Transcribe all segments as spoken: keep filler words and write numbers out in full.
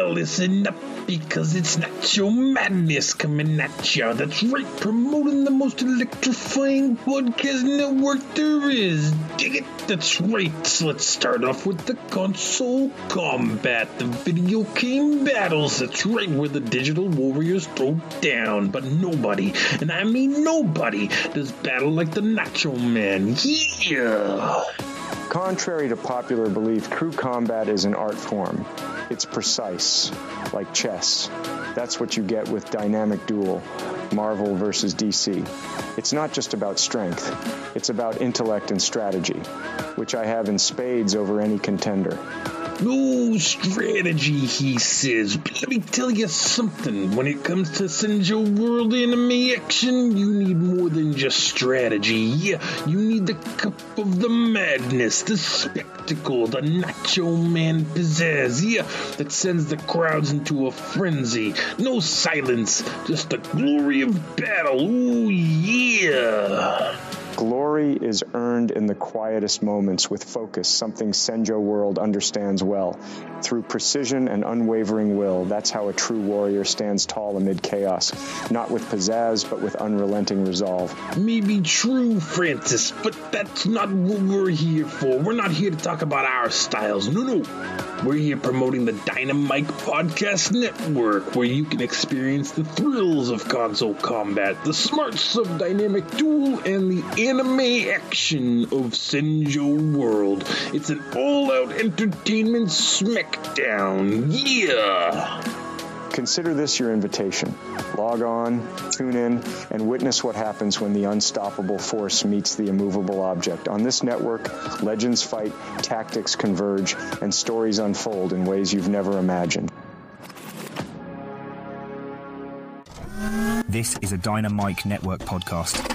listen up, because it's Nacho Madness coming at ya. That's right, promoting the most electrifying podcast network there is. Dig it? That's right. So let's start off with the console combat, the video game battles. That's right, where the digital warriors throw down, but nobody, and I mean nobody, does battle like the Nacho Man. Yeah! Contrary to popular belief, crew combat is an art form. It's precise, like chess. That's what you get with Dynamic Duel, Marvel versus D C. It's not just about strength. It's about intellect and strategy, which I have in spades over any contender. No strategy, he says. But let me tell you something. When it comes to Senjo World anime action, you need more than just strategy. Yeah, you need the cup of the madness, the spectacle, the Nacho Man pizzazz. Yeah, that sends the crowds into a frenzy. No silence, just the glory of battle. Ooh, yeah. Glory is earned in the quietest moments with focus, something Senjo World understands well. Through precision and unwavering will, that's how a true warrior stands tall amid chaos. Not with pizzazz, but with unrelenting resolve. Maybe true, Francis, but that's not what we're here for. We're not here to talk about our styles. No, no. We're here promoting the Dynamite Podcast Network, where you can experience the thrills of console combat, the smarts of Dynamic Duel, and the anime action of Senjo World. It's an all-out entertainment smackdown. Yeah! Consider this your invitation. Log on, tune in, and witness what happens when the unstoppable force meets the immovable object. On this network, legends fight, tactics converge, and stories unfold in ways you've never imagined. This is a Dynamite Network podcast.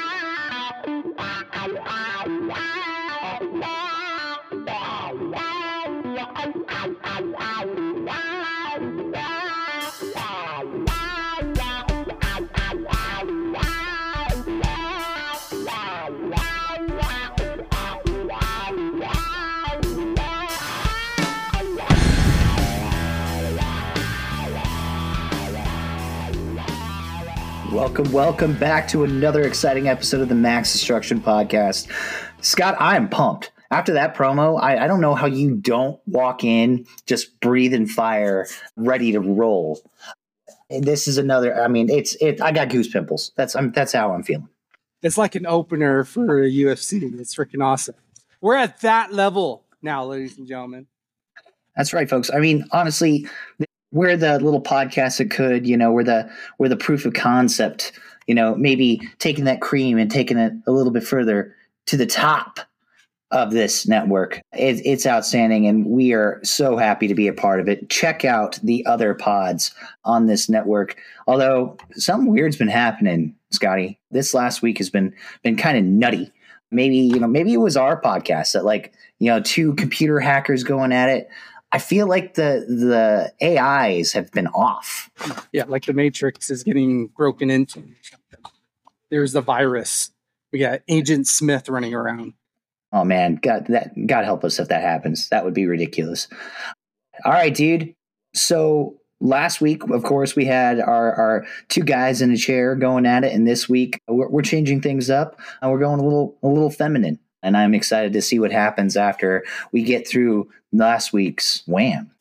Welcome, welcome back to another exciting episode of the Max Destruction Podcast. Scott, I am pumped. After that promo, I, I don't know how you don't walk in, just breathing fire, ready to roll. This is another, I mean, it's it. I got goose pimples. That's I'm, that's how I'm feeling. It's like an opener for U F C. It's freaking awesome. We're at that level now, ladies and gentlemen. That's right, folks. I mean, honestly, we're the little podcast that could, you know, we're the we're the proof of concept, you know, maybe taking that cream and taking it a little bit further to the top of this network. It, it's outstanding, and we are so happy to be a part of it. Check out the other pods on this network. Although something weird's been happening, Scotty. This last week has been been kind of nutty. Maybe, you know, maybe it was our podcast that, like, you know, two computer hackers going at it. I feel like the the A Is have been off. Yeah, like the Matrix is getting broken into. There's the virus. We got Agent Smith running around. Oh man, God, that God help us if that happens. That would be ridiculous. All right, dude. So last week, of course, we had our, our two guys in a chair going at it, and this week we're, we're changing things up and we're going a little a little feminine. And I'm excited to see what happens after we get through last week's Wham.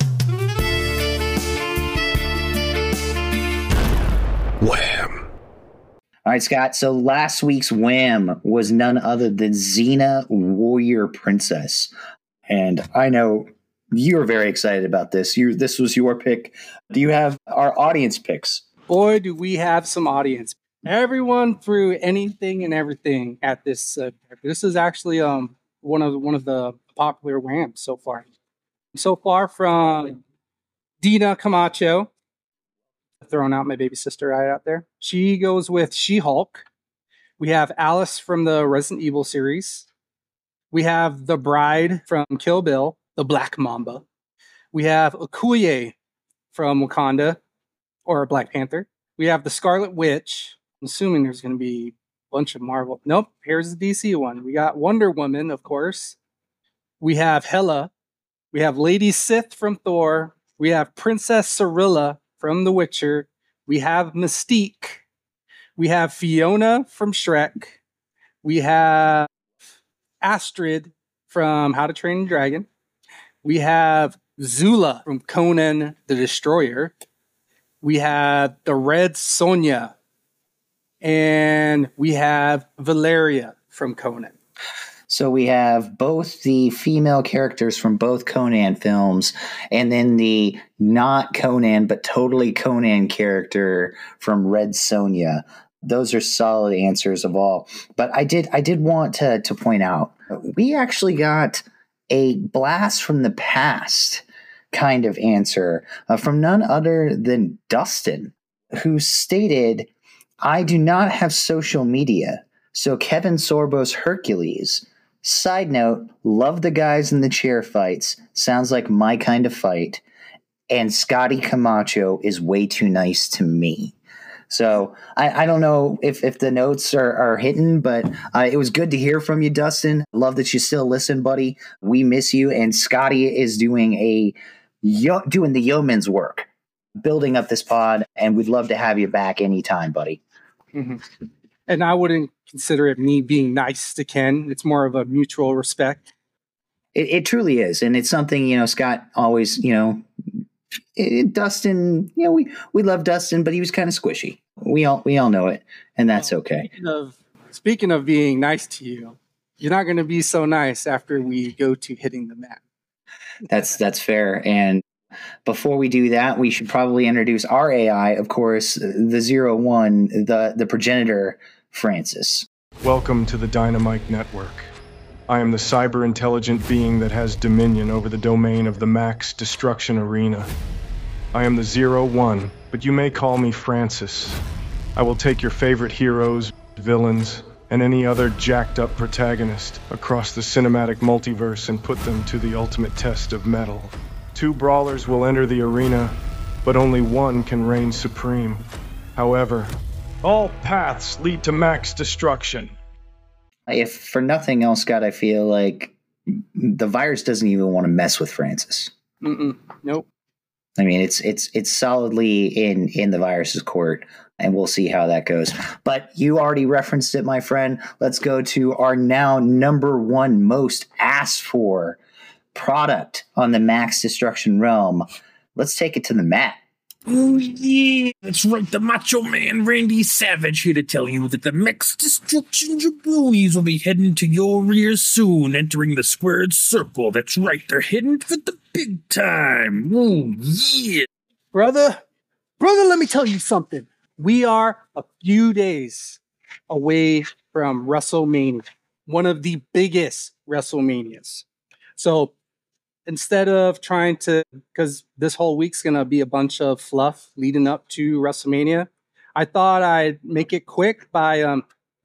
Wham. All right, Scott. So last week's Wham was none other than Xena Warrior Princess. And I know you're very excited about this. You, this was your pick. Do you have our audience picks? Boy, do we have some audience. Everyone threw anything and everything at this. Uh, this is actually um one of one of the popular Whams so far. So far from Dina Camacho, throwing out my baby sister right out there. She goes with She-Hulk. We have Alice from the Resident Evil series. We have the Bride from Kill Bill, the Black Mamba. We have Okoye from Wakanda, or Black Panther. We have the Scarlet Witch. I'm assuming there's going to be a bunch of Marvel. Nope, here's the D C one. We got Wonder Woman, of course. We have Hela. We have Lady Sith from Thor. We have Princess Cirilla from The Witcher. We have Mystique. We have Fiona from Shrek. We have Astrid from How to Train Your Dragon. We have Zula from Conan the Destroyer. We have the Red Sonja. And we have Valeria from Conan. So we have both the female characters from both Conan films, and then the not Conan but totally Conan character from Red Sonja. Those are solid answers of all. But I did I did want to to point out, we actually got a blast from the past kind of answer uh, from none other than Dustin, who stated, "I do not have social media, so Kevin Sorbo's Hercules. Side note, love the guys in the chair fights. Sounds like my kind of fight. And Scotty Camacho is way too nice to me." So I, I don't know if, if the notes are, are hidden, but uh, it was good to hear from you, Dustin. Love that you still listen, buddy. We miss you. And Scotty is doing a yo- doing the yeoman's work, building up this pod, and we'd love to have you back anytime, buddy. Mm-hmm. And I wouldn't consider it me being nice to Ken. It's more of a mutual respect. It, it truly is. And it's something, you know, Scott always, you know, it, Dustin, you know, we, we love Dustin, but he was kind of squishy. We all we all know it, and that's well, okay. Speaking of, speaking of being nice to you, you're not going to be so nice after we go to hitting the mat. That's that's fair. And before we do that, we should probably introduce our A I, of course, the zero one, the the progenitor, Francis. Welcome to the Dynamite Network. I am the cyber-intelligent being that has dominion over the domain of the Max Destruction Arena. I am the Zero One, but you may call me Francis. I will take your favorite heroes, villains, and any other jacked-up protagonist across the cinematic multiverse and put them to the ultimate test of metal. Two brawlers will enter the arena, but only one can reign supreme. However, all paths lead to Max Destruction. If for nothing else, Scott, I feel like the virus doesn't even want to mess with Francis. Mm-mm. Nope. I mean, it's it's it's solidly in in the virus's court, and we'll see how that goes. But you already referenced it, my friend. Let's go to our now number one most asked for product on the Max Destruction realm. Let's take it to the mat. Oh, yeah, that's right. The Macho Man Randy Savage here to tell you that the Max Destruction jabronis will be heading to your rear soon, entering the squared circle. That's right, they're heading for the big time. Oh, yeah. Brother, brother, let me tell you something. We are a few days away from WrestleMania, one of the biggest WrestleManias. So instead of trying to, because this whole week's going to be a bunch of fluff leading up to WrestleMania, I thought I'd make it quick by um,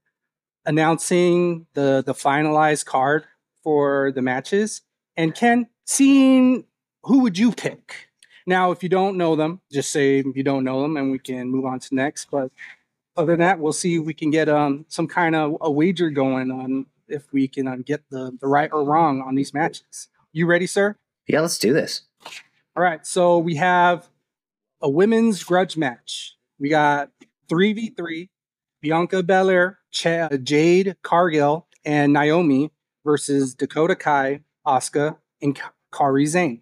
announcing the, the finalized card for the matches. And Ken, seeing who would you pick? Now, if you don't know them, just say you don't know them and we can move on to next. But other than that, we'll see if we can get um, some kind of a wager going on if we can um, get the, the right or wrong on these matches. You ready, sir? Yeah, let's do this. All right. So we have a women's grudge match. We got three v three, Bianca Belair, Ch- Jade Cargill, and Naomi versus Dakota Kai, Asuka, and Ka- Kairi Sane.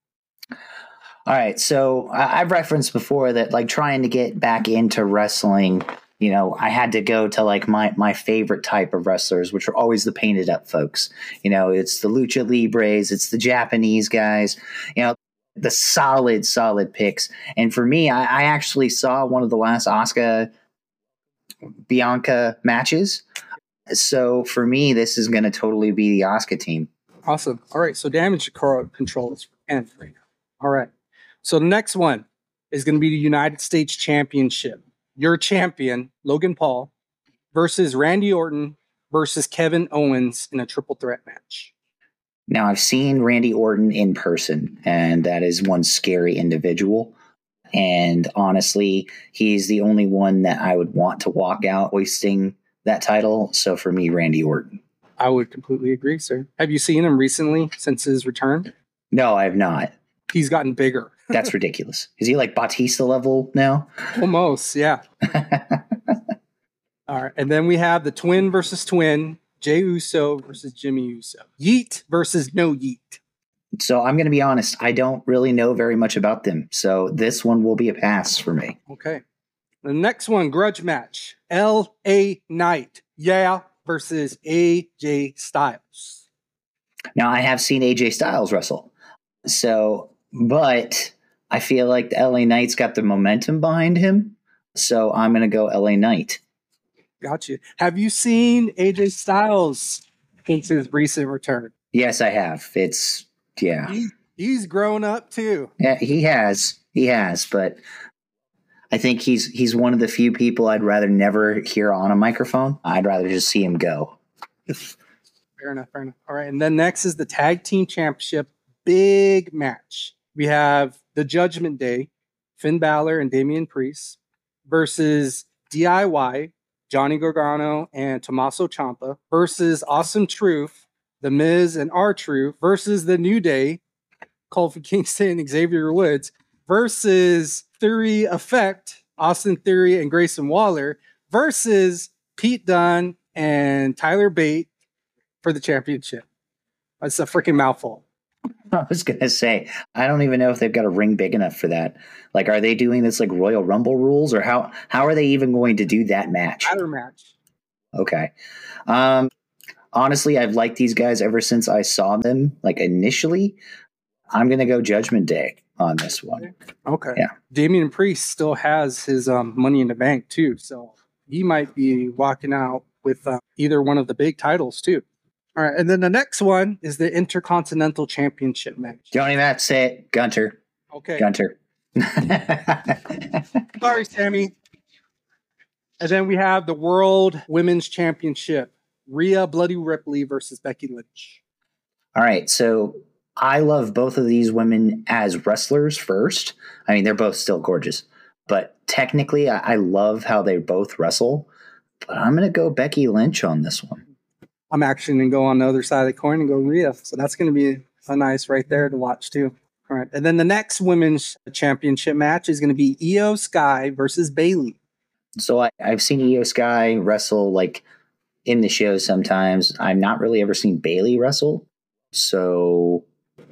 All right. So I- I've referenced before that, like, trying to get back into wrestling, you know, I had to go to like my, my favorite type of wrestlers, which are always the painted up folks. You know, it's the Lucha Libres, it's the Japanese guys, you know, the solid, solid picks. And for me, I, I actually saw one of the last Asuka Bianca matches. So for me, this is going to totally be the Asuka team. Awesome. All right. So damage control is end right now. All right. So the next one is going to be the United States Championship. Your champion, Logan Paul, versus Randy Orton versus Kevin Owens in a triple threat match. Now, I've seen Randy Orton in person, and that is one scary individual. And honestly, he's the only one that I would want to walk out hoisting that title. So for me, Randy Orton. I would completely agree, sir. Have you seen him recently since his return? No, I have not. he's gotten bigger. That's ridiculous. Is he like Batista level now? Almost, yeah. All right, and then we have the twin versus twin, Jey Uso versus Jimmy Uso. Yeet versus no yeet. So I'm going to be honest. I don't really know very much about them. So this one will be a pass for me. Okay. The next one, grudge match. L A Knight, yeah, versus A J Styles. Now, I have seen A J Styles wrestle. So, but I feel like the L A Knight's got the momentum behind him. So I'm going to go L A Knight. Got you. Have you seen A J Styles since his recent return? Yes, I have. It's, yeah. He, he's grown up too. Yeah, he has. He has. But I think he's he's one of the few people I'd rather never hear on a microphone. I'd rather just see him go. Fair enough, fair enough. All right, and then next is the Tag Team Championship big match. We have the Judgment Day, Finn Balor and Damian Priest versus D I Y, Johnny Gargano and Tommaso Ciampa versus Awesome Truth, The Miz and R-Truth versus The New Day, Kofi Kingston and Xavier Woods versus Theory Effect, Austin Theory and Grayson Waller versus Pete Dunne and Tyler Bate for the championship. That's a freaking mouthful. I was going to say, I don't even know if they've got a ring big enough for that. Like, are they doing this like Royal Rumble rules, or how, how are they even going to do that match? Ladder match. Okay. Um, honestly, I've liked these guys ever since I saw them, like initially. I'm going to go Judgment Day on this one. Okay. Yeah. Damian Priest still has his um, Money in the Bank too, so he might be walking out with uh, either one of the big titles too. All right, and then the next one is the Intercontinental Championship match. Don't even have to say it. Gunter. Okay. Gunter. Sorry, Sammy. And then we have the World Women's Championship. Rhea Bloody Ripley versus Becky Lynch. All right, so I love both of these women as wrestlers first. I mean, they're both still gorgeous. But technically, I, I love how they both wrestle. But I'm going to go Becky Lynch on this one. I'm actually going to go on the other side of the coin and go Rhea. So that's going to be a nice right there to watch too. All right. And then the next women's championship match is going to be Io Sky versus Bayley. So I, I've seen Io Sky wrestle like in the show sometimes. I've not really ever seen Bayley wrestle. So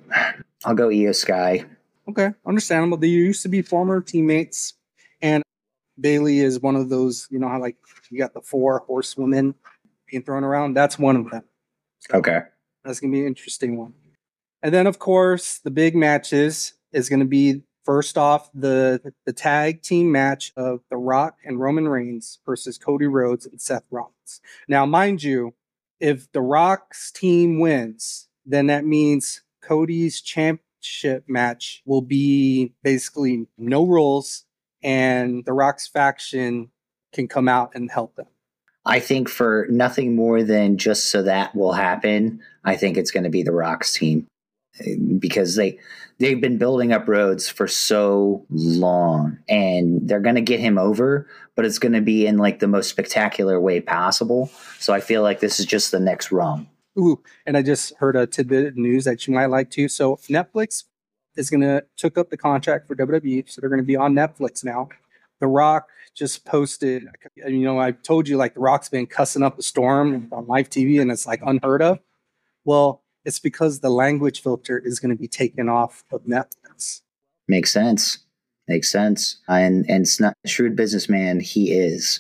I'll go Io Sky. Okay. Understandable. They used to be former teammates. And Bayley is one of those, you know, how like you got the four horsewomen being thrown around. That's one of them. So okay. That's going to be an interesting one. And then, of course, the big matches is going to be, first off, the, the tag team match of The Rock and Roman Reigns versus Cody Rhodes and Seth Rollins. Now, mind you, if The Rock's team wins, then that means Cody's championship match will be basically no rules, and The Rock's faction can come out and help them. I think for nothing more than just so that will happen, I think it's going to be the Rock's team, because they they've been building up Rhodes for so long, and they're going to get him over, but it's going to be in like the most spectacular way possible. So I feel like this is just the next rung. Ooh, and I just heard a tidbit of news that you might like too. So Netflix is going to took up the contract for W W E, so they're going to be on Netflix now. The Rock just posted, you know, I told you like The Rock's been cussing up a storm on live T V, and it's like unheard of. Well, it's because the language filter is going to be taken off of Netflix. Makes sense. Makes sense. And and it's not a shrewd businessman. He is.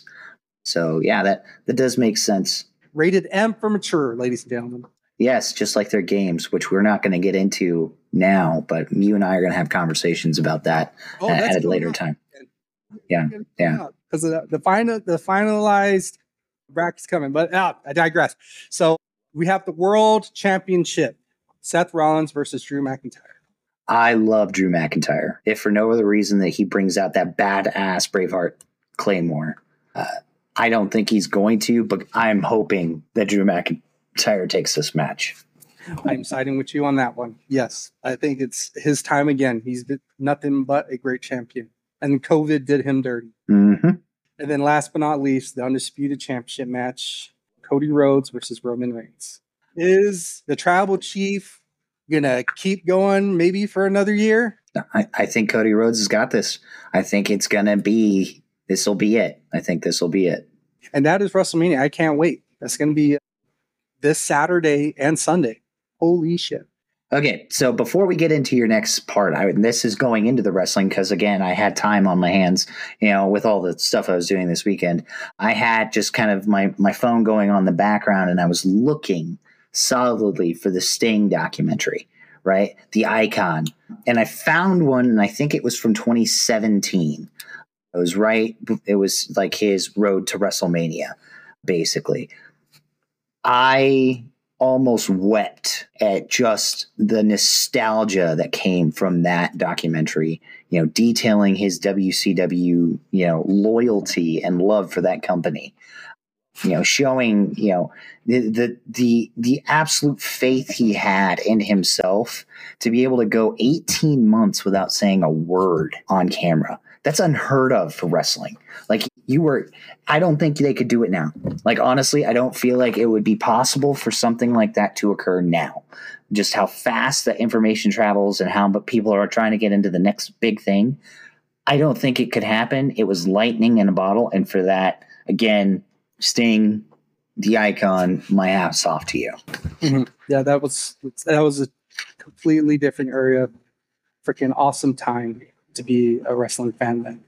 So yeah, that that does make sense. Rated M for mature, ladies and gentlemen. Yes, just like their games, which we're not going to get into now, but you and I are going to have conversations about that oh, at, at a later on. time. Yeah, yeah. Because the, the final, the finalized bracket's coming, but uh, I digress. So we have the World Championship: Seth Rollins versus Drew McIntyre. I love Drew McIntyre, if for no other reason that he brings out that badass Braveheart Claymore. Uh, I don't think he's going to, but I'm hoping that Drew McIntyre takes this match. I'm siding with you on that one. Yes, I think it's his time again. He's been nothing but a great champion. And COVID did him dirty. Mm-hmm. And then last but not least, the Undisputed Championship match, Cody Rhodes versus Roman Reigns. Is the Tribal Chief gonna keep going maybe for another year? I, I think Cody Rhodes has got this. I think it's gonna be this will be it. I think this will be it. And that is WrestleMania. I can't wait. That's gonna be this Saturday and Sunday. Holy shit. Okay, so before we get into your next part, I, this is going into the wrestling because, again, I had time on my hands, you know, with all the stuff I was doing this weekend. I had just kind of my, my phone going on in the background, and I was looking solidly for the Sting documentary, right? The Icon. And I found one, and I think it was from twenty seventeen. It was right. It was like his road to WrestleMania, basically. I almost wept at just the nostalgia that came from that documentary, you know, detailing his W C W, you know, loyalty and love for that company, you know, showing, you know, the, the, the, the absolute faith he had in himself to be able to go eighteen months without saying a word on camera. That's unheard of for wrestling. Like you were, I don't think they could do it now. Like, honestly, I don't feel like it would be possible for something like that to occur now. Just how fast the information travels and how people are trying to get into the next big thing. I don't think it could happen. It was lightning in a bottle. And for that, again, Sting, the Icon, my hat's off to you. Mm-hmm. Yeah, that was, that was a completely different area. Freaking awesome time to be a wrestling fan then.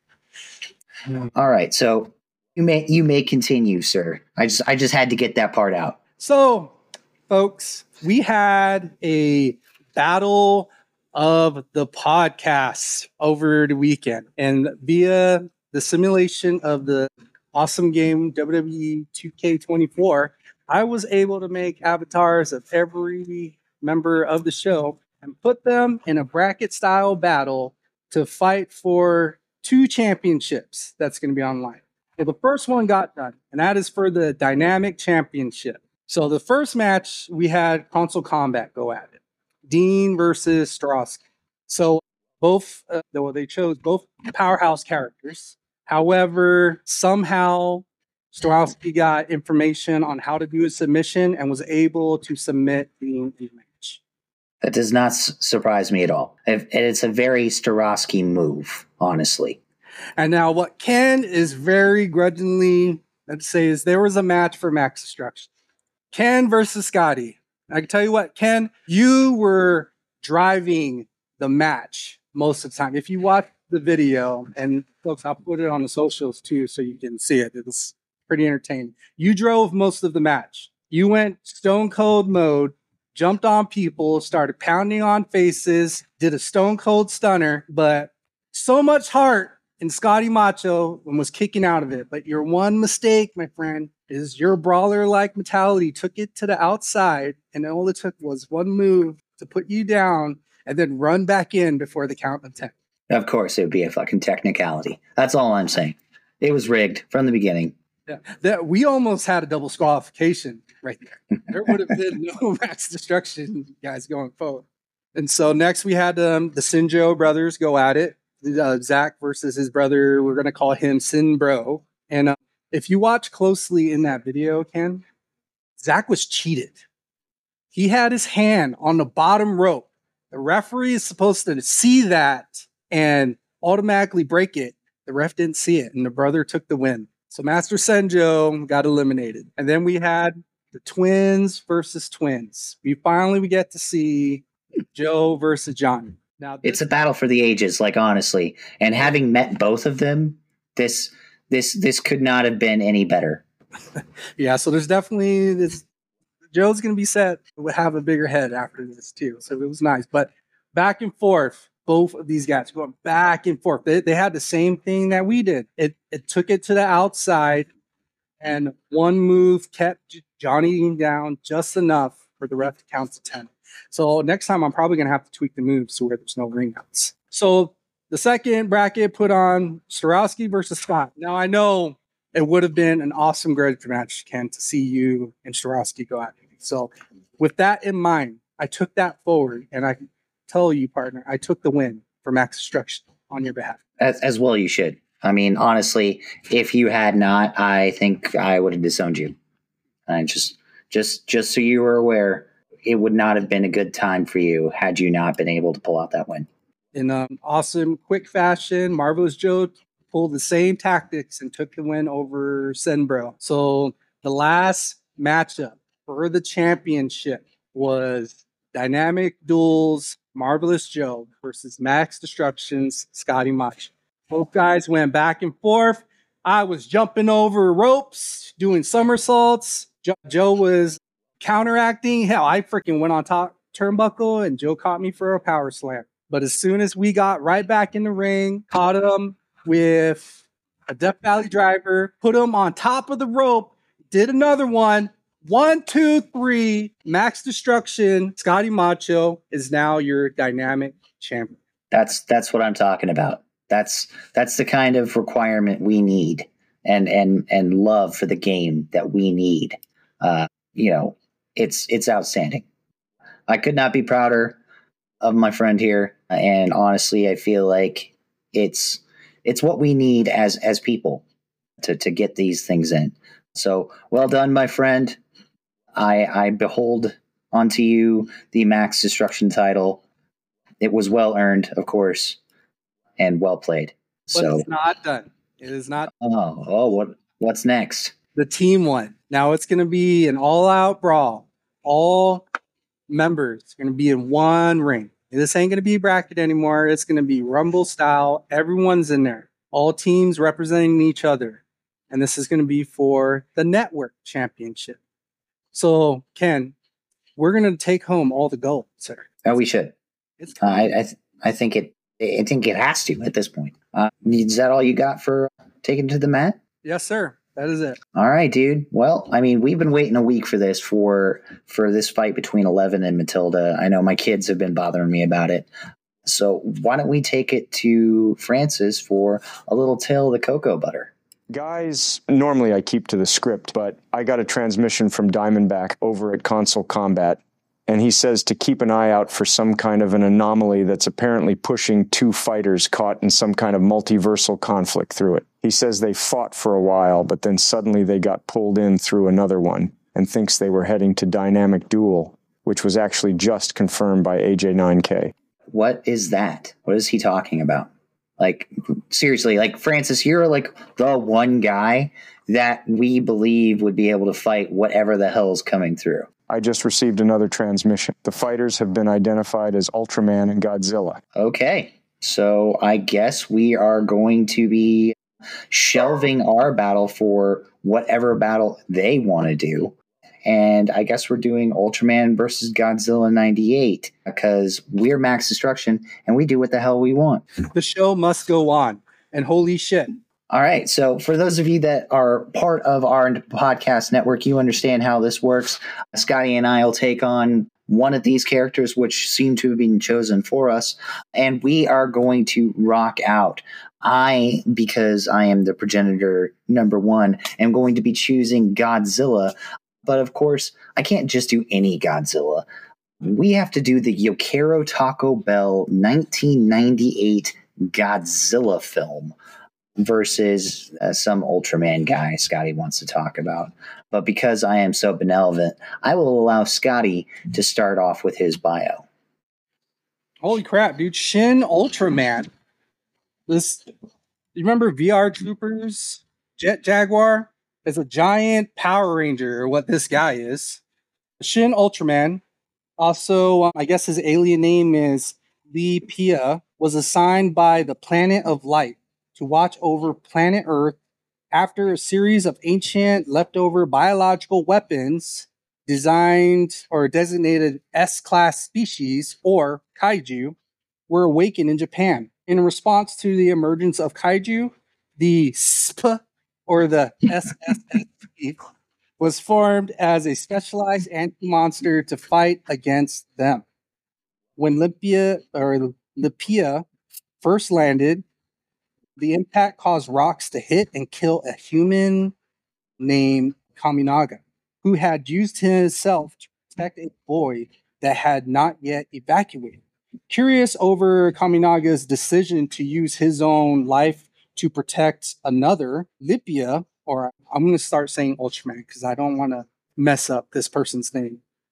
All right, so you may you may continue, sir. I just I just had to get that part out. So, folks, we had a battle of the podcasts over the weekend, and via the simulation of the awesome game W W E two K twenty-four, I was able to make avatars of every member of the show and put them in a bracket style battle to fight for two championships that's going to be online. Well, the first one got done, and that is for the Dynamic Championship. So the first match, we had Console Combat go at it. Dean versus Starosky. So both, uh, well, they chose both powerhouse characters. However, somehow Starosky got information on how to do a submission and was able to submit Dean in the match. That does not s- surprise me at all. And it's a very Starosky move, honestly. And now what Ken is very grudgingly, let's say, is there was a match for Max Destruction. Ken versus Scotty. I can tell you what, Ken, you were driving the match most of the time. If you watch the video, and folks, I'll put it on the socials too so you can see it. It was pretty entertaining. You drove most of the match. You went stone cold mode, jumped on people, started pounding on faces, did a stone cold stunner, but so much heart in Scotty Macho and was kicking out of it. But your one mistake, my friend, is your brawler-like mentality took it to the outside, and all it took was one move to put you down and then run back in before the count of ten. Of course, it would be a fucking technicality. That's all I'm saying. It was rigged from the beginning. Yeah, that we almost had a double disqualification right there. There would have been no Max Destruction guys going forward. And so next we had um, the Sinjo brothers go at it. Uh, Zach versus his brother. We're going to call him Sin Bro. And uh, if you watch closely in that video, Ken, Zach was cheated. He had his hand on the bottom rope. The referee is supposed to see that and automatically break it. The ref didn't see it, and the brother took the win. So Master Senjo got eliminated. And then we had the twins versus twins. We finally we get to see Joe versus Johnny. Now this- it's a battle for the ages, like, honestly. And having met both of them, this this this could not have been any better. Yeah, so there's definitely this. Joe's going to be set to have a bigger head after this too. So it was nice. But back and forth, both of these guys going back and forth. They, they had the same thing that we did. It it took it to the outside, and one move kept Johnny down just enough for the ref to count to ten. So next time I'm probably going to have to tweak the moves to where there's no ring outs. So the second bracket put on Starosky versus Scott. Now I know it would have been an awesome grudge match, Ken, to see you and Starosky go at it. So with that in mind, I took that forward, and I tell you, partner, I took the win for Max Destruction on your behalf. As, as well you should. I mean, honestly, if you had not, I think I would have disowned you. I just, just, just so you were aware, it would not have been a good time for you had you not been able to pull out that win. In um, awesome, quick fashion, Marvelous Joe pulled the same tactics and took the win over Senbro. So the last matchup for the championship was Dynamic Duels Marvelous Joe versus Max Destruction's Scotty Macho. Both guys went back and forth. I was jumping over ropes, doing somersaults. Jo- Joe was counteracting. Hell, I freaking went on top turnbuckle and Joe caught me for a power slam. But as soon as we got right back in the ring, caught him with a Death Valley driver, put him on top of the rope, did another one. One, two, three. Max Destruction, Scotty Macho is now your dynamic champion. That's that's what I'm talking about. That's that's the kind of requirement we need, and and and love for the game that we need. Uh, you know, it's it's outstanding. I could not be prouder of my friend here, and honestly, I feel like it's it's what we need as as people to to get these things in. So well done, my friend. I I behold unto you the Max Destruction title. It was well earned, of course, and well played. But So it's not done. It is not. oh oh what what's next? The team won. Now it's going to be an all-out brawl. All members are going to be in one ring. This ain't going to be bracket anymore. It's going to be Rumble style. Everyone's in there. All teams representing each other. And this is going to be for the network championship. So, Ken, we're going to take home all the gold, sir. Oh, we should. It's Uh, I I, th- I think it I think it has to at this point. Uh, is that all you got for taking to the mat? Yes, sir. That is it. All right, dude. Well, I mean, we've been waiting a week for this for for this fight between Eleven and Matilda. I know my kids have been bothering me about it. So why don't we take it to Francis for a little tale of the cocoa butter? Guys, normally I keep to the script, but I got a transmission from Diamondback over at Console Combat, and he says to keep an eye out for some kind of an anomaly that's apparently pushing two fighters caught in some kind of multiversal conflict through it. He says they fought for a while, but then suddenly they got pulled in through another one, and thinks they were heading to Dynamic Duel, which was actually just confirmed by A J nine K. What is that? What is he talking about? Like, seriously, like, Francis, you're like the one guy that we believe would be able to fight whatever the hell is coming through. I just received another transmission. The fighters have been identified as Ultraman and Godzilla. Okay, so I guess we are going to be shelving our battle for whatever battle they want to do. And I guess we're doing Ultraman versus Godzilla ninety-eight because we're Max Destruction and we do what the hell we want. The show must go on. And holy shit. All right. So for those of you that are part of our podcast network, you understand how this works. Scotty and I will take on one of these characters, which seem to have been chosen for us, and we are going to rock out. I, because I am the progenitor number one, am going to be choosing Godzilla. But of course, I can't just do any Godzilla. We have to do the Yokero Taco Bell nineteen ninety-eight Godzilla film versus uh, some Ultraman guy Scotty wants to talk about. But because I am so benevolent, I will allow Scotty to start off with his bio. Holy crap, dude. Shin Ultraman. This, you remember V R Troopers? Jet Jaguar? Is a giant Power Ranger, or what this guy is. Shin Ultraman, also, um, I guess his alien name is Lee Pia, was assigned by the Planet of Light to watch over planet Earth after a series of ancient leftover biological weapons designed or designated S-class species, or kaiju, were awakened in Japan. In response to the emergence of kaiju, the S P, or the S S S P, was formed as a specialized anti-monster to fight against them. When Limpia or Lipia first landed, the impact caused rocks to hit and kill a human named Kaminaga, who had used himself to protect a boy that had not yet evacuated. Curious over Kaminaga's decision to use his own life to protect another, Lipia, or I'm going to start saying Ultraman because I don't want to mess up this person's name.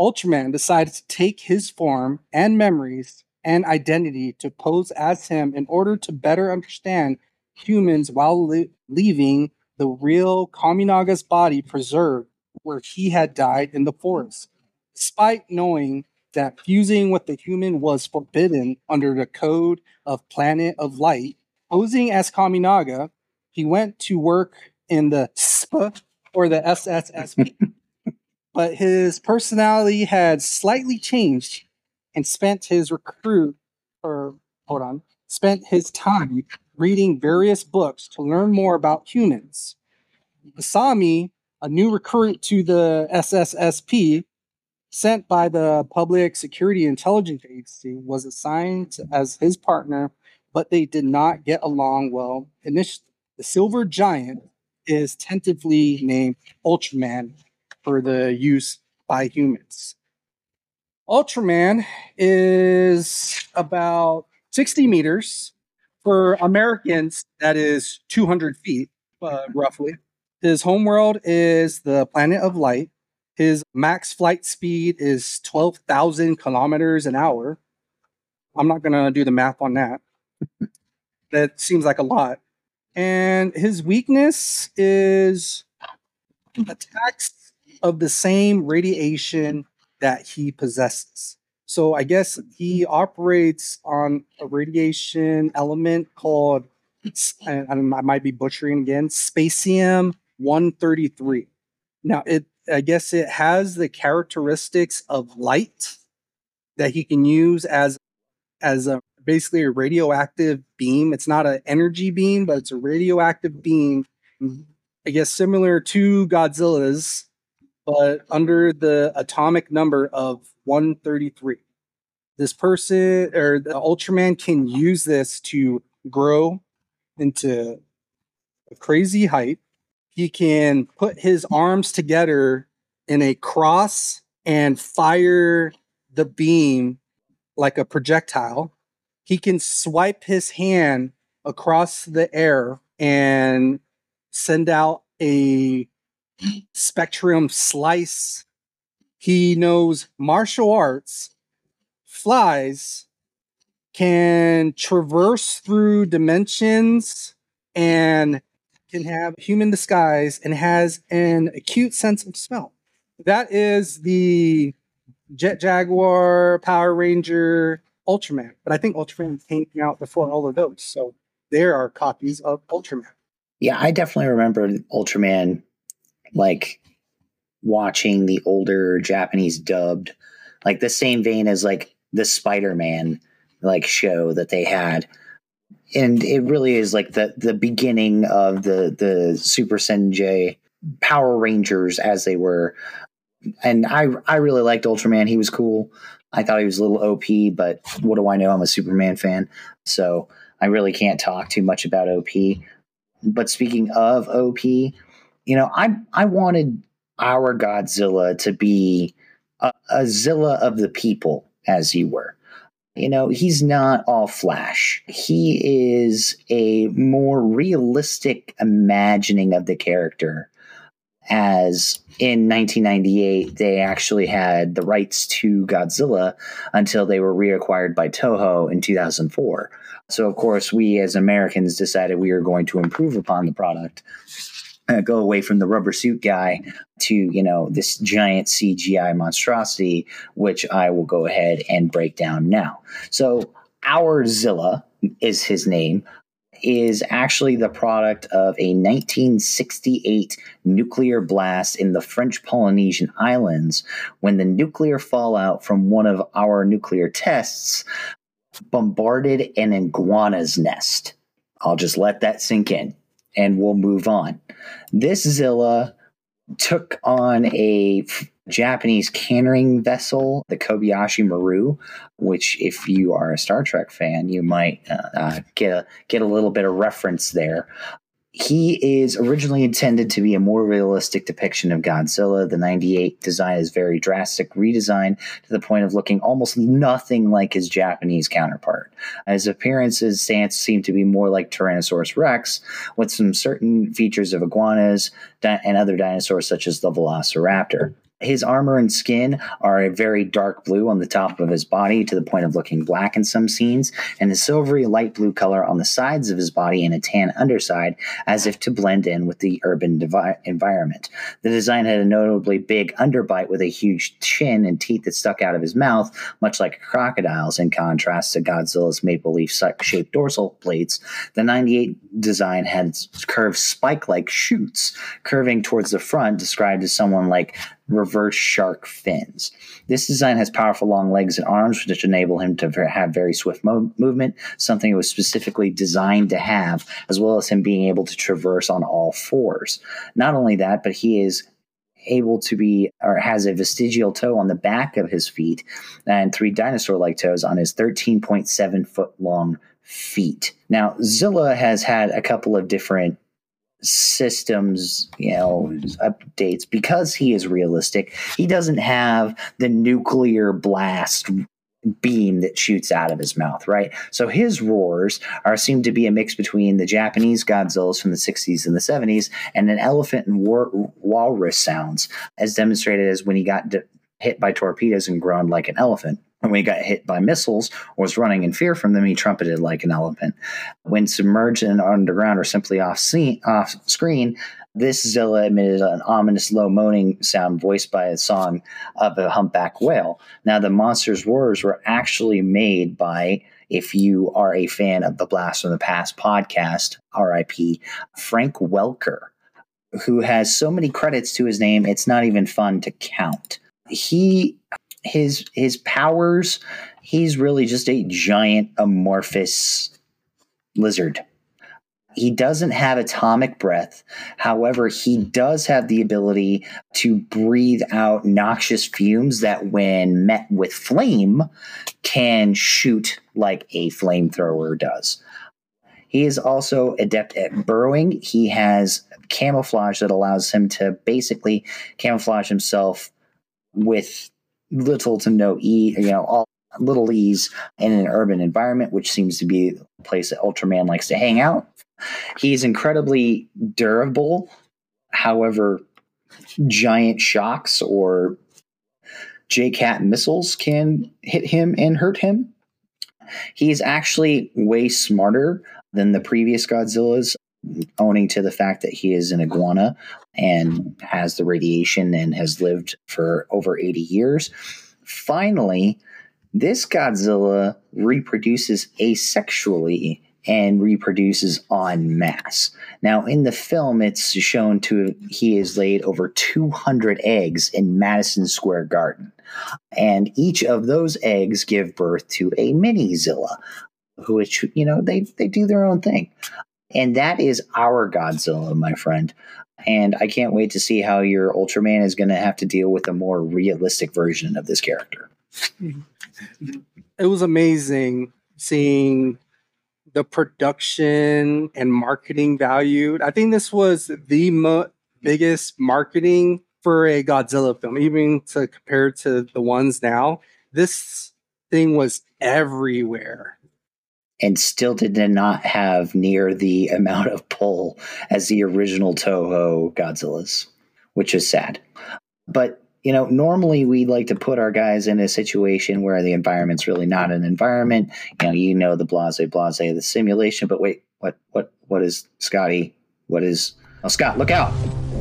Ultraman decided to take his form and memories and identity to pose as him in order to better understand humans while li- leaving the real Kaminaga's body preserved where he had died in the forest. Despite knowing that fusing with the human was forbidden under the code of Planet of Light, posing as Kaminaga, he went to work in the S P or the S S S P. But his personality had slightly changed and spent his recruit or hold on, spent his time reading various books to learn more about humans. Asami, a new recruit to the S S S P, sent by the Public Security Intelligence Agency, was assigned as his partner, but they did not get along well. Initially, the Silver Giant is tentatively named Ultraman for the use by humans. Ultraman is about sixty meters. For Americans, that is two hundred feet, uh, roughly. His homeworld is the Planet of Light. His max flight speed is twelve thousand kilometers an hour. I'm not going to do the math on that. That seems like a lot. And his weakness is attacks of the same radiation that he possesses. So I guess he operates on a radiation element called, and I might be butchering again, Spacium one thirty-three. Now, it I guess it has the characteristics of light that he can use as as a basically a radioactive beam. It's not an energy beam, but it's a radioactive beam, I guess similar to Godzilla's, but under the atomic number of one thirty-three. This person, or the Ultraman, can use this to grow into a crazy height. He can put his arms together in a cross and fire the beam like a projectile. He can swipe his hand across the air and send out a spectrum slice. He knows martial arts, flies, can traverse through dimensions, and can have human disguise, and has an acute sense of smell. That is the Jet Jaguar, Power Ranger, Ultraman. But I think Ultraman came out before all of those. So there are copies of Ultraman. Yeah, I definitely remember Ultraman, like, watching the older Japanese dubbed, like the same vein as like the Spider-Man like show that they had. And it really is like the the beginning of the the Super Sentai Power Rangers as they were. And I I really liked Ultraman. He was cool. I thought he was a little O P, but what do I know? I'm a Superman fan, so I really can't talk too much about O P. But speaking of O P, you know, I I wanted our Godzilla to be a, a Zilla of the people, as you were. You know, he's not all Flash. He is a more realistic imagining of the character, as in nineteen ninety-eight, they actually had the rights to Godzilla until they were reacquired by Toho in two thousand four. So, of course, we as Americans decided we were going to improve upon the product, uh, go away from the rubber suit guy to, you know, this giant C G I monstrosity, which I will go ahead and break down now. So our Zilla is his name, is actually the product of a nineteen sixty-eight nuclear blast in the French Polynesian Islands, when the nuclear fallout from one of our nuclear tests bombarded an iguana's nest. I'll just let that sink in, and we'll move on. This Zilla took on a Japanese cannery vessel, the Kobayashi Maru, which, if you are a Star Trek fan, you might uh, uh, get a get a little bit of reference there. He is originally intended to be a more realistic depiction of Godzilla. The ninety-eight design is very drastic redesign to the point of looking almost nothing like his Japanese counterpart. His appearances stance seem to be more like Tyrannosaurus Rex, with some certain features of iguanas and other dinosaurs such as the Velociraptor. His armor and skin are a very dark blue on the top of his body to the point of looking black in some scenes, and a silvery light blue color on the sides of his body and a tan underside as if to blend in with the urban devi- environment. The design had a notably big underbite with a huge chin and teeth that stuck out of his mouth, much like a crocodile's, in contrast to Godzilla's maple leaf-shaped dorsal plates. The ninety-eight design had curved spike-like shoots curving towards the front, described as someone like reverse shark fins. This design has powerful long legs and arms, which enable him to have very swift mo- movement, something it was specifically designed to have, as well as him being able to traverse on all fours. Not only that, but he is able to be, or has a vestigial toe on the back of his feet and three dinosaur-like toes on his thirteen point seven foot long feet. Now, Zilla has had a couple of different systems, you know, updates because he is realistic. He doesn't have the nuclear blast beam that shoots out of his mouth, right? So his roars are seem to be a mix between the Japanese Godzillas from the sixties and the seventies and an elephant and war- walrus sounds, as demonstrated as when he got d- hit by torpedoes and groaned like an elephant. And when he got hit by missiles or was running in fear from them, he trumpeted like an elephant. When submerged and underground or simply off, scene, off screen, this Zilla emitted an ominous low moaning sound voiced by a song of a humpback whale. Now, the monster's roars were actually made by, if you are a fan of the Blast from the Past podcast, R I P, Frank Welker, who has so many credits to his name, it's not even fun to count. He... His his powers, he's really just a giant amorphous lizard. He doesn't have atomic breath. However, he does have the ability to breathe out noxious fumes that, when met with flame, can shoot like a flamethrower does. He is also adept at burrowing. He has camouflage that allows him to basically camouflage himself with little to no e, you know, all little ease in an urban environment, which seems to be a place that Ultraman likes to hang out. He's incredibly durable. However, giant shocks or J CAT missiles can hit him and hurt him. He's actually way smarter than the previous Godzillas, owing to the fact that he is an iguana and has the radiation and has lived for over eighty years. Finally, this Godzilla reproduces asexually and reproduces en masse. Now, in the film, it's shown to he has laid over two hundred eggs in Madison Square Garden. And each of those eggs give birth to a mini Zilla, which, you know, they, they do their own thing. And that is our Godzilla, my friend. And I can't wait to see how your Ultraman is going to have to deal with a more realistic version of this character. It was amazing seeing the production and marketing value. I think this was the mo- biggest marketing for a Godzilla film, even to compare to the ones now. This thing was everywhere. And still did not have near the amount of pull as the original Toho Godzillas, which is sad. But, you know, normally we like to put our guys in a situation where the environment's really not an environment. You know, you know the blase blase, the simulation. But wait, what, what, what is Scotty? What is? Oh, Scott, look out!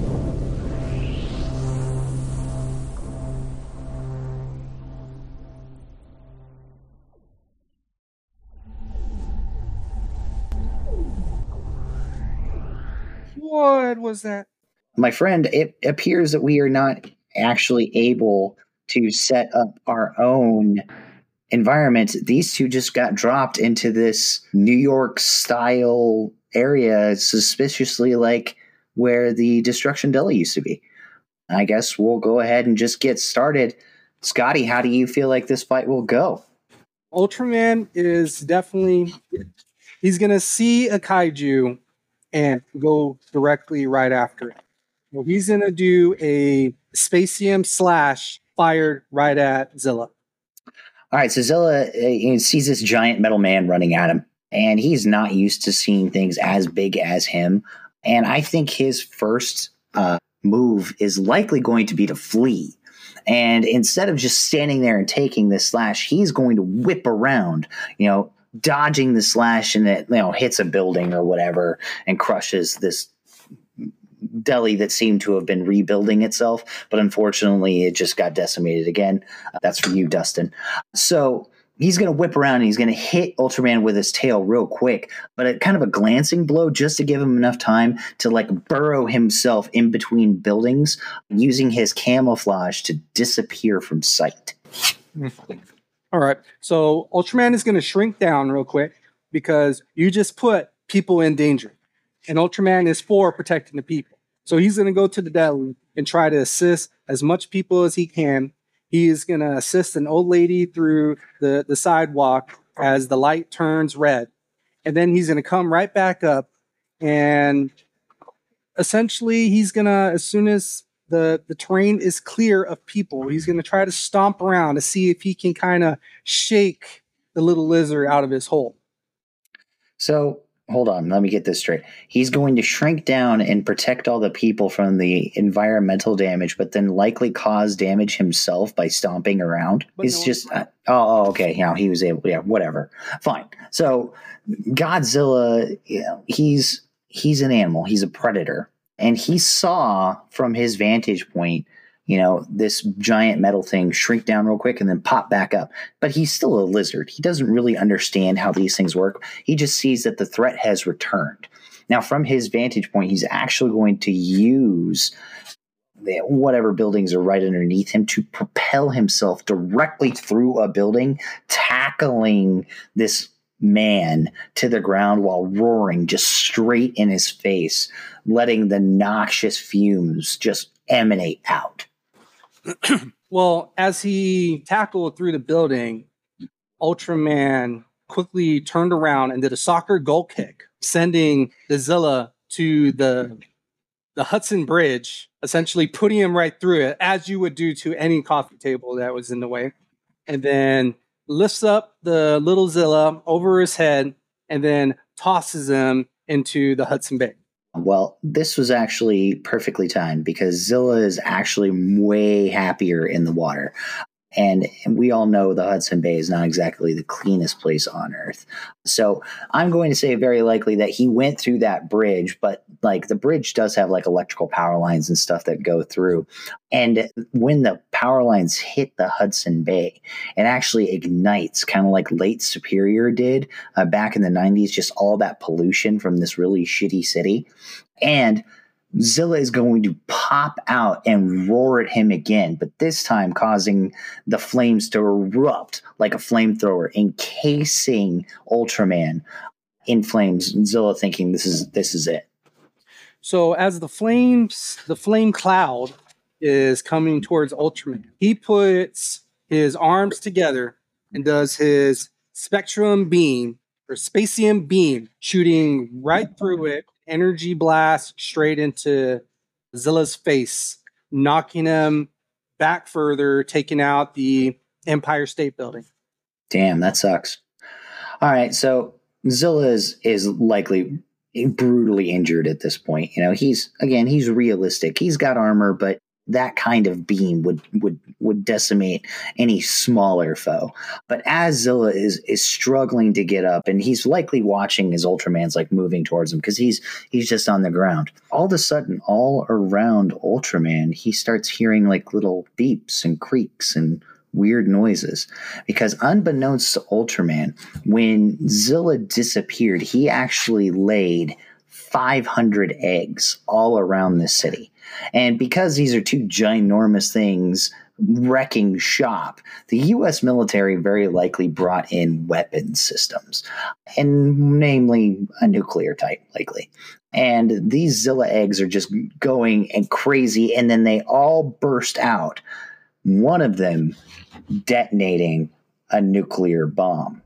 What was that? My friend, it appears that we are not actually able to set up our own environment. These two just got dropped into this New York style area, suspiciously like where the Destruction Deli used to be. I guess we'll go ahead and just get started. Scotty, how do you feel like this fight will go? Ultraman is definitely, he's going to see a kaiju and go directly right after it. Well, he's going to do a Spacium slash fired right at Zilla. All right, so Zilla uh, sees this giant metal man running at him, and he's not used to seeing things as big as him. And I think his first uh, move is likely going to be to flee. And instead of just standing there and taking this slash, he's going to whip around, you know, dodging the slash, and it, you know, hits a building or whatever and crushes this deli that seemed to have been rebuilding itself. But unfortunately, it just got decimated again. Uh, that's for you, Dustin. So he's going to whip around and he's going to hit Ultraman with his tail real quick, but a kind of a glancing blow just to give him enough time to like burrow himself in between buildings, using his camouflage to disappear from sight. All right. So Ultraman is going to shrink down real quick because you just put people in danger, and Ultraman is for protecting the people. So he's going to go to the deli and try to assist as much people as he can. He is going to assist an old lady through the, the sidewalk as the light turns red. And then he's going to come right back up. And essentially, he's going to, as soon as the, the terrain is clear of people, he's going to try to stomp around to see if he can kind of shake the little lizard out of his hole. So hold on, let me get this straight. He's going to shrink down and protect all the people from the environmental damage, but then likely cause damage himself by stomping around. But it's no, just, uh, oh, oh, okay. You know, he was able, yeah, whatever. Fine. So Godzilla, you know, he's, he's an animal. He's a predator. And he saw from his vantage point, you know, this giant metal thing shrink down real quick and then pop back up. But he's still a lizard. He doesn't really understand how these things work. He just sees that the threat has returned. Now, from his vantage point, he's actually going to use the, whatever buildings are right underneath him to propel himself directly through a building, tackling this man to the ground while roaring just straight in his face, letting the noxious fumes just emanate out. Well, as he tackled through the building, Ultraman quickly turned around and did a soccer goal kick, sending the Zilla to the the Hudson Bridge, essentially putting him right through it, as you would do to any coffee table that was in the way, and then lifts up the little Zilla over his head and then tosses him into the Hudson Bay. Well, this was actually perfectly timed because Zilla is actually way happier in the water. And we all know the Hudson Bay is not exactly the cleanest place on Earth. So I'm going to say very likely that he went through that bridge, but like the bridge does have like electrical power lines and stuff that go through. And when the power lines hit the Hudson Bay, it actually ignites, kind of like Lake Superior did uh, back in the nineties, just all that pollution from this really shitty city. And Zilla is going to pop out and roar at him again, but this time causing the flames to erupt like a flamethrower, encasing Ultraman in flames. Zilla thinking this is this is it. So as the flames, the flame cloud is coming towards Ultraman, he puts his arms together and does his Spectrum beam or Spacium beam, shooting right through it. Energy blast straight into Zilla's face, knocking him back further, taking out the Empire State Building. Damn, that sucks. All right, so Zilla is, is likely brutally injured at this point. You know, he's, again, he's realistic. He's got armor, but that kind of beam would would would decimate any smaller foe. But as Zilla is is struggling to get up, and he's likely watching as Ultraman's like moving towards him because he's he's just on the ground. All of a sudden, all around Ultraman, he starts hearing like little beeps and creaks and weird noises, because unbeknownst to Ultraman, when Zilla disappeared, he actually laid five hundred eggs all around the city. And because these are two ginormous things wrecking shop, the U S military very likely brought in weapon systems, and namely a nuclear type, likely. And these Zilla eggs are just going and crazy, and then they all burst out, one of them detonating a nuclear bomb.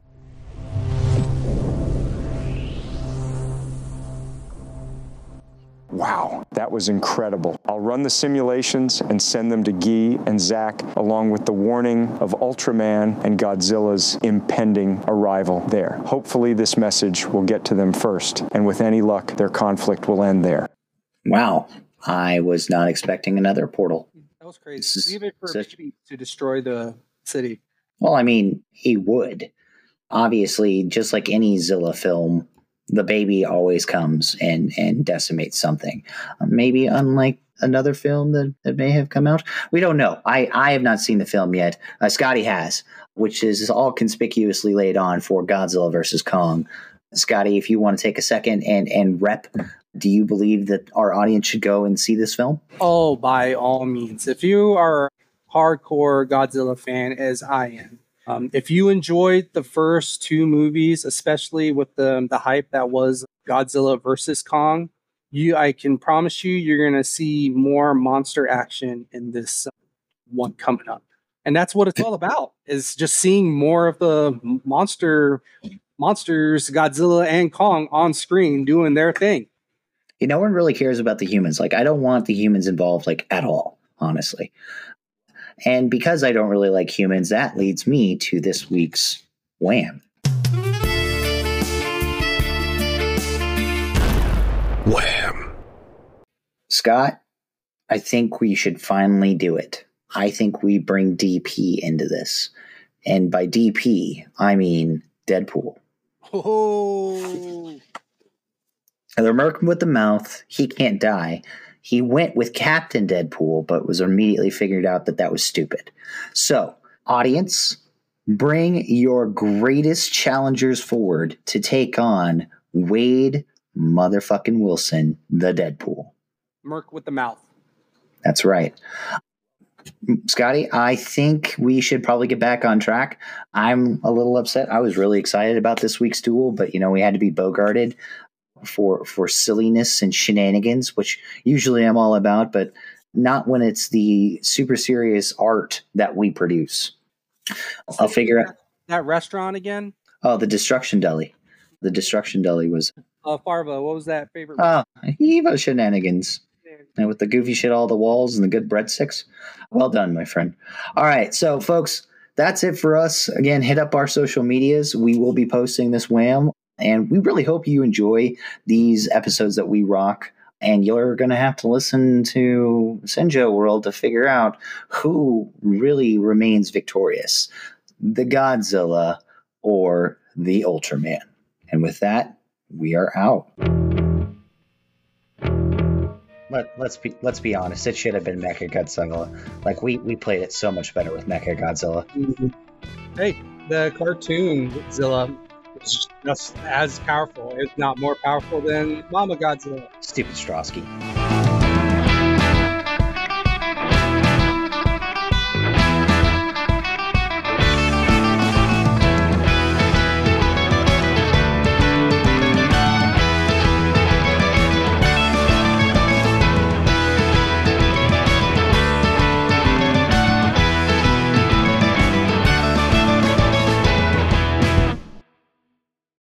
Wow, that was incredible. I'll run the simulations and send them to Guy and Zach, along with the warning of Ultraman and Godzilla's impending arrival there. Hopefully this message will get to them first, and with any luck, their conflict will end there. Wow, I was not expecting another portal. That was crazy. This is Leave it for such- baby to destroy the city. Well, I mean, he would. Obviously, just like any Zilla film, the baby always comes and, and decimates something. Maybe unlike another film that, that may have come out. We don't know. I, I have not seen the film yet. Uh, Scotty has, which is all conspicuously laid on for Godzilla versus Kong. Scotty, if you want to take a second and, and rep, do you believe that our audience should go and see this film? Oh, by all means. If you are a hardcore Godzilla fan, as I am, um, if you enjoyed the first two movies, especially with the, the hype that was Godzilla versus Kong, you, I can promise you, you're going to see more monster action in this one coming up. And that's what it's all about, is just seeing more of the monster monsters, Godzilla and Kong, on screen doing their thing. You know, no one really cares about the humans. Like, I don't want the humans involved, like, at all, honestly. And because I don't really like humans, that leads me to this week's Wham. Wham. Scott, I think we should finally do it. I think we bring D P into this. And by D P, I mean Deadpool. Oh, The merc with the mouth, he can't die. He went with Captain Deadpool, but was immediately figured out that that was stupid. So, audience, bring your greatest challengers forward to take on Wade motherfucking Wilson, the Deadpool. Merc with the mouth. That's right. Scotty, I think we should probably get back on track. I'm a little upset. I was really excited about this week's duel, but, you know, we had to be bogarted for for silliness and shenanigans, which usually I'm all about, but not when it's the super serious art that we produce. I'll figure out. That restaurant again? Oh, the Destruction Deli. The Destruction Deli was. Uh, Farva, what was that favorite? Oh, Evo shenanigans. And with the goofy shit, all the walls and the good breadsticks. Well done, my friend. All right. So, folks, that's it for us. Again, hit up our social medias. We will be posting this Wham. And we really hope you enjoy these episodes that we rock. And you're going to have to listen to Senjo World to figure out who really remains victorious, the Godzilla or the Ultraman. And with that, we are out. Let, let's be let's be honest. It should have been Mecha Godzilla. Like we, we played it so much better with Mecha Godzilla. Mm-hmm. Hey, the cartoon Godzilla is just as powerful, if not more powerful than Mama Godzilla. Stupid Strosky.